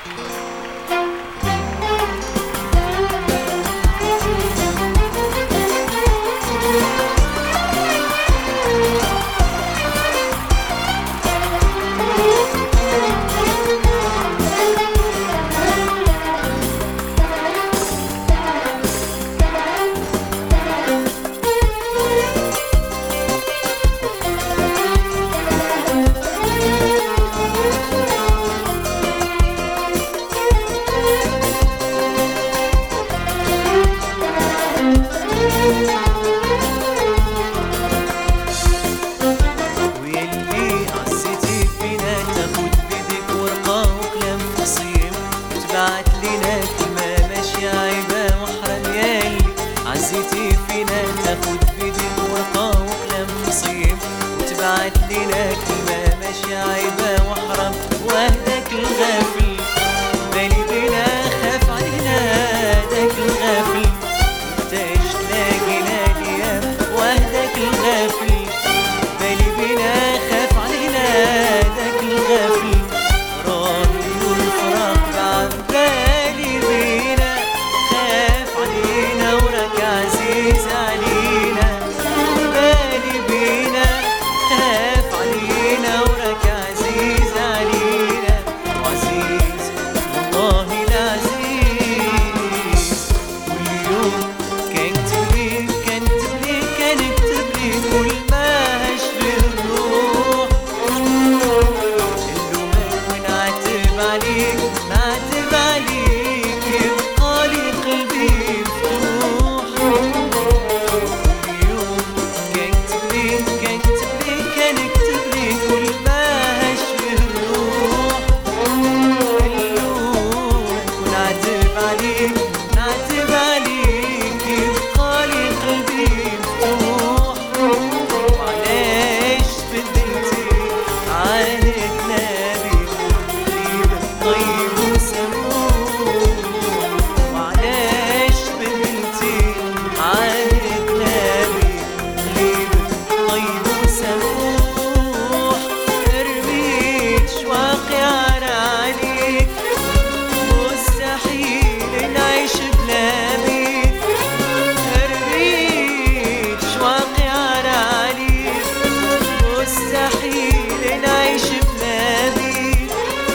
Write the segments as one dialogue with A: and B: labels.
A: عزيتي فينا تاخد بيدك ورقة وقلم نصيب وتبعت لنا كلمة ماشي عيبة وحرام وهداك الغافل بالي بينا خاف علينا هداك الغافل متاش تلاقينا اليوم وهداك الغافل بالي بينا خاف علينا هداك الغافل راهي والفراق بعد بالي بينا خاف علينا وراك عزيز علينا بالي بينا خاف علينا وراك عزيز علينا وعزيز والله العزيز واليوم كنكتب ليك كنكتب ليك كل ما هشفي الروح اللومك ونعتب عليك نعتب عليك يبقالي قلبي مفتوح اليوم كنكتب ليك كنكتب ليك كل ما هشفي الروح اللومك ونعتب عليك نعتب عليك يبقالي قلبي مفتوح وعلاش بدلتي عهدك نبي قريبك طيب وسموح وعلاش بدلتي عهدك نبي قريبك طيب وسموح رميت شواقي عليك مستحيل نعيش بلا بيك رميت شواقي عليك مستحيل نعيش بلا بيك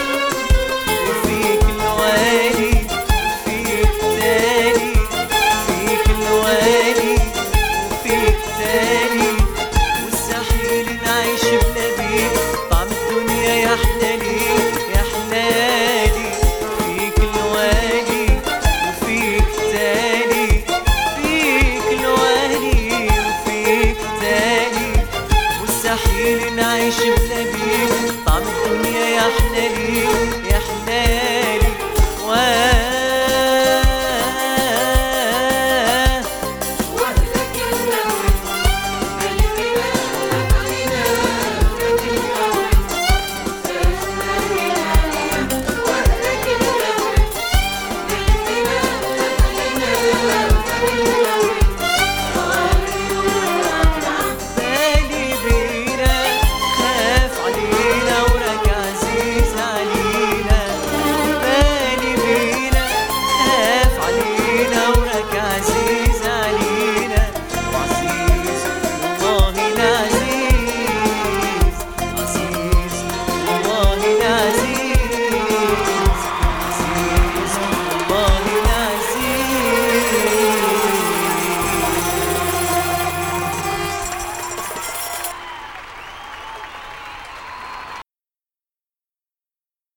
A: وفيك الوالي وفيك تاني فيك الوالي وفيك تاني مستحيل نعيش بلا بيك طعم الدنيا يا حلالي يا حلالي فيك الوالي وفيك تاني فيك الوالي وفيك تاني مستحيل نعيش بلا بيك طعم الدنيا يا حلالي